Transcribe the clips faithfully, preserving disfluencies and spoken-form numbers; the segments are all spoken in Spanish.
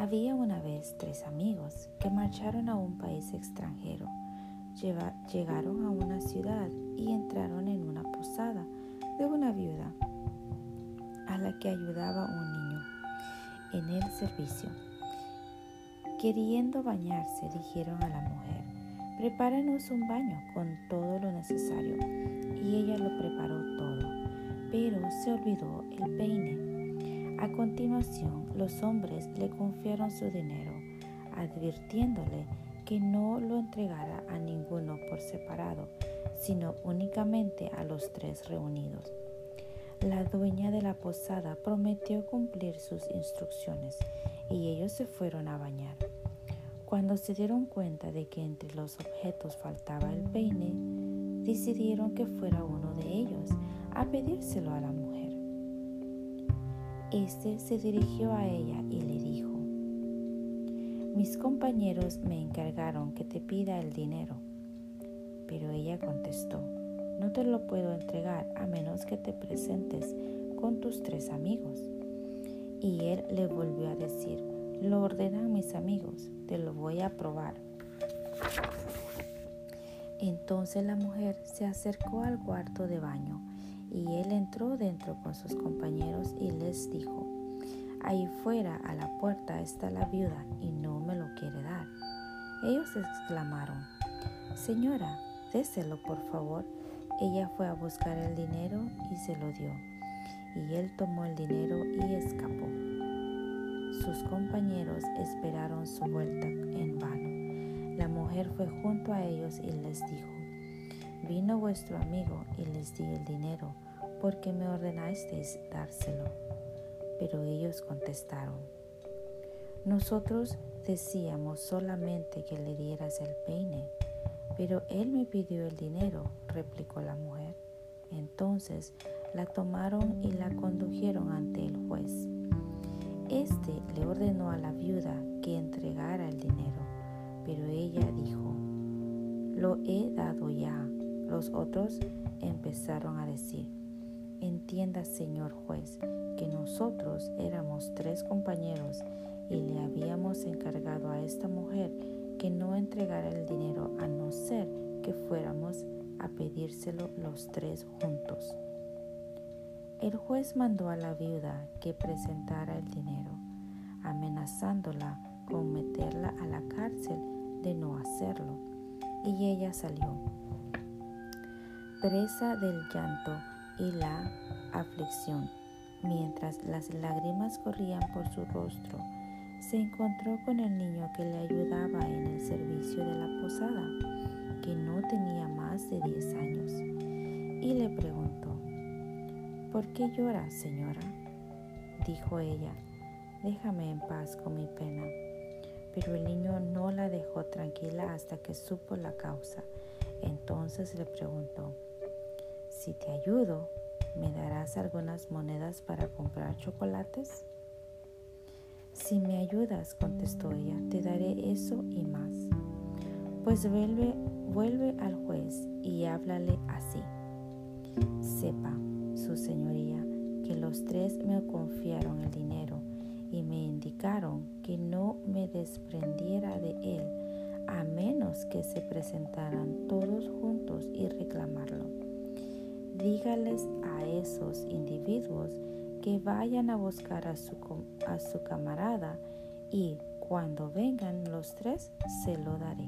Había una vez tres amigos que marcharon a un país extranjero. Lleva- llegaron a una ciudad y entraron en una posada de una viuda a la que ayudaba un niño en el servicio. Queriendo bañarse, dijeron a la mujer: «Prepáranos un baño con todo lo necesario». Y ella lo preparó todo, pero se olvidó el peine. A continuación, los hombres le confiaron su dinero, advirtiéndole que no lo entregara a ninguno por separado, sino únicamente a los tres reunidos. La dueña de la posada prometió cumplir sus instrucciones y ellos se fueron a bañar. Cuando se dieron cuenta de que entre los objetos faltaba el peine, decidieron que fuera uno de ellos a pedírselo a la mujer. Este se dirigió a ella y le dijo: «Mis compañeros me encargaron que te pida el dinero». Pero ella contestó: «No te lo puedo entregar a menos que te presentes con tus tres amigos». Y él le volvió a decir: «Lo ordenan mis amigos, te lo voy a probar». Entonces la mujer se acercó al cuarto de baño y él entró dentro con sus compañeros y les dijo: «Ahí fuera a la puerta está la viuda y no me lo quiere dar». Ellos exclamaron: «Señora, déselo por favor». Ella fue a buscar el dinero y se lo dio, y él tomó el dinero y escapó. Sus compañeros esperaron su vuelta en vano. La mujer fue junto a ellos y les dijo: «Vino vuestro amigo y les di el dinero, porque me ordenasteis dárselo». Pero ellos contestaron: «Nosotros decíamos solamente que le dieras el peine». «Pero él me pidió el dinero», replicó la mujer. Entonces la tomaron y la condujeron ante el juez. Este le ordenó a la viuda que entregara el dinero, pero ella dijo: «Lo he dado ya». Los otros empezaron a decir: «Entienda, señor juez, que nosotros éramos tres compañeros y le habíamos encargado a esta mujer que no entregara el dinero a no ser que fuéramos a pedírselo los tres juntos». El juez mandó a la viuda que presentara el dinero, amenazándola con meterla a la cárcel de no hacerlo, y ella salió, presa del llanto y la aflicción. Mientras las lágrimas corrían por su rostro, se encontró con el niño que le ayudaba en el servicio de la posada, que no tenía más de diez años, y le preguntó: «¿Por qué llora, señora?». Dijo ella: «Déjame en paz con mi pena». Pero el niño no la dejó tranquila hasta que supo la causa. Entonces le preguntó: «Si te ayudo, ¿me darás algunas monedas para comprar chocolates?». «Si me ayudas», contestó ella, «te daré eso y más». «Pues vuelve, vuelve al juez y háblale así: Sepa, su señoría, que los tres me confiaron el dinero y me indicaron que no me desprendiera de él a menos que se presentaran todos juntos y reclamarlo. Dígales a esos individuos que vayan a buscar a su, a su camarada y cuando vengan los tres se lo daré».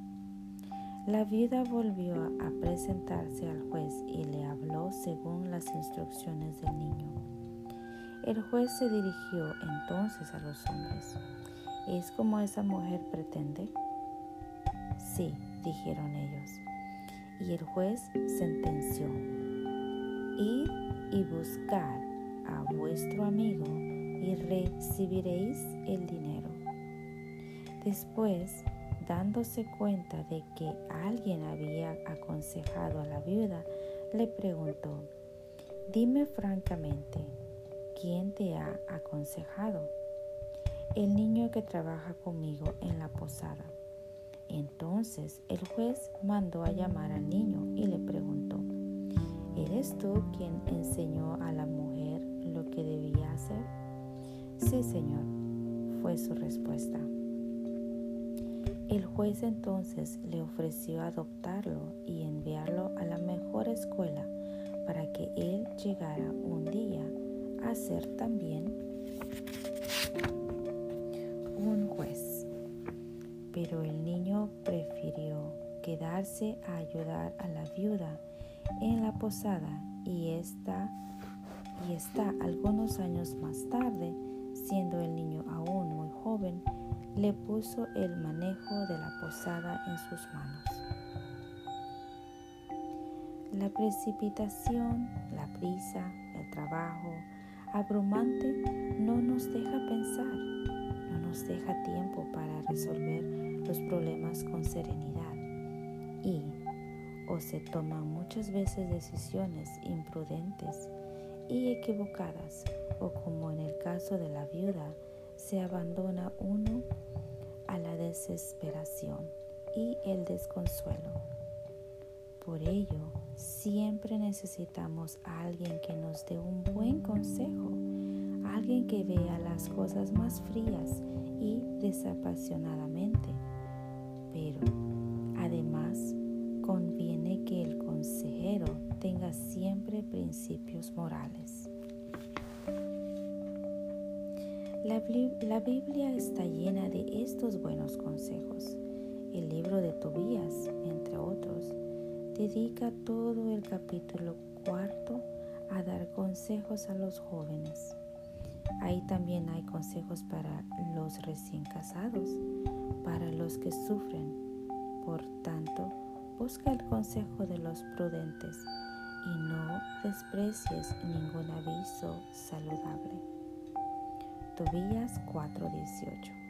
La viuda volvió a presentarse al juez y le habló según las instrucciones del niño. El juez se dirigió entonces a los hombres: «¿Es como esa mujer pretende?». «Sí», dijeron ellos. Y el juez sentenció: «Id y buscar a vuestro amigo y recibiréis el dinero». Después, dándose cuenta de que alguien había aconsejado a la viuda, le preguntó: «Dime francamente, ¿quién te ha aconsejado?». «El niño que trabaja conmigo en la posada». Entonces el juez mandó a llamar al niño y le preguntó: «¿Eres tú quien enseñó a la mujer lo que debía hacer?». «Sí, señor», fue su respuesta. El juez entonces le ofreció adoptarlo y enviarlo a la mejor escuela para que él llegara un día a ser también un juez. Pero el niño prefirió quedarse a ayudar a la viuda en la posada y está, y está algunos años más tarde, siendo el niño aún muy joven, le puso el manejo de la posada en sus manos. La precipitación, la prisa, el trabajo abrumante no nos deja pensar, no nos deja tiempo para resolver los problemas con serenidad y o se toman muchas veces decisiones imprudentes y equivocadas, o como en el caso de la viuda, se abandona uno a la desesperación y el desconsuelo. Por ello, siempre necesitamos a alguien que nos dé un buen consejo, alguien que vea las cosas más frías y desapasionadamente. Pero, además, conviene que el consejero tenga siempre principios morales. La, la Biblia está llena de estos buenos consejos. El libro de Tobías, entre otros, dedica todo el capítulo cuarto a dar consejos a los jóvenes. Ahí también hay consejos para los recién casados, para los que sufren. Por tanto, busca el consejo de los prudentes y no desprecies ningún aviso saludable. Tobías cuatro dieciocho.